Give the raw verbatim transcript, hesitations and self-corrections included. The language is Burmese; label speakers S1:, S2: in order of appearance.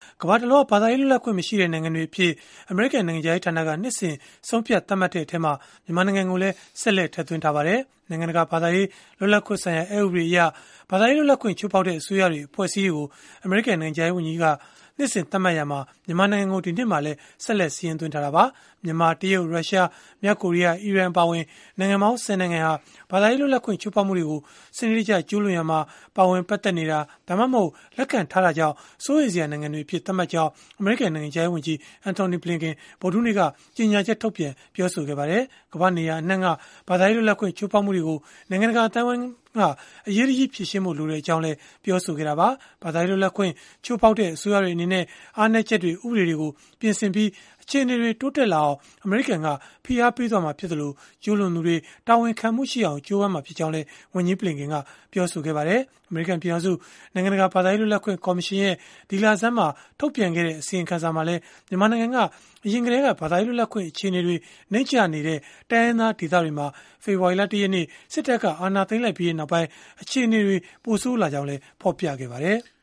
S1: ကမ္ဘာတလွှားဘာသာရေးလွတ်လပ်ခွင့်မရှိတဲ့နိုင်ငံတွေအဖြစ်အမေရိကန်နိုင်ငံခြားရေးဌာနကနှစ်စဉ်ဆုံးဖြတ်သတ်မှတ်တဲ့အထက်မှာမြန်မာနိုင်ငံကိုလည်းဆက်လက်ထည့်သွင်းထားပါတယ်။နိုင်ငံတကာဘာသာရေးလွတ်လပ်ခွင့်ဆိုင်ရာအဥပဒေအရဘာသာရေးလွတ်လပ်ခွင့်ချိုးဖောက်တဲ့အစိုးရတွေအဖွဲ့အစည်းတွေကိုအမေရိကန်နိုင်ငံခြားရေးဝန်ကြီးကနှစ်စဉ်သတ်မှတ်ရမှာမြန်မာနိုင်ငံကိုဒီနှစ်မှာလည်းဆက်လက်စီရင်သွင်းထားတာပါမြန်မာတရုတ်ရုရှားမြောက်ကိုရီးယားအီရန်ပါဝင်နိုင်ငံပေါင်းဆယ်နိုင်ငံဟာဘာသာရေးလွတ်လပ်ခွင့်ချိုးဖောက်မှုတွေကိုစနစ်တကျကျူးလွန်ရမှာပါဝင်ပတ်သက်နေတာဒါမှမဟုတ်လက်ခံထားတာကြောင့်စိုးရိမ်စရာနိုင်ငံတွေအဖြစ်သတ်မှတ်ကြောင်းအမေရိကန်နိုင်ငံခြားရေးဝန်ကြီးအန်တိုနီဘလင်ကန်ဗုဒ္ဓဟူးနေ့ကကြေညာချက်ထုတ်ပြန်ပြောဆိုခဲ့ပါတယ်ကမ္ဘာနေရာအနှံ့ကဘာသာရေးလွတ်လပ်ခွင့်ချိုးဖောက်မှုတွေကိုနိုင်ငံတကာအတိုင်းအဝိုင်းကအရေးကြီးဖြစ်ရှင်းမှုလိုတဲ့အကြောင်းလည်းပြောဆိုခဲ့တာပါဘာသာရေးလွတ်လပ်ခွင့်ချိုးဖောက်တဲ့အစိုးရတွေအနေနဲ့အားနည်းချက်တွေဥပဒေတွေကိုပြင်ဆင်ပြီးအခြေအနေတွေတိုးတက်လာအောင်အမေရိကန်ကဖိအားပေးသွားမှာဖြစ်သလိုကျူးလွန်သူတွေတာဝန်ခံမှုရှိအောင်ကြိုးပမ်းမှာဖြစ်ကြောင်းလည်းဝန်ကြီးဘလင်ကန်ကပြောဆိုခဲ့ပါတယ်အမေရိကန်ပြည်ထောင်စုနိုင်ငံတကာဘာသာရေးလွတ်လပ်ခွင့်ကော်မရှင်ရဲ့ဒီလဆန်းမှာထုတ်ပြန်ခဲ့တဲ့အစီရင်ခံစာမှာလည်းမြန်မာနိုင်ငံကအရင်ကတည်းကဘာသာရေးလွတ်လပ်ခွင့်အခြေအနေတွေနှိမ့်ချနေတဲ့တိုင်းရင်းသားဒေသတွေမှာဖေဖော်ဝါရီလတရက်နေ့စစ်တပ်ကအာဏာသိမ်းလိုက်ပြီးနောက်ပိုင်းအခြေအနေတွေပိုဆိုးလာကြောင်းလည်းဖော်ပြခဲ့ပါတယ်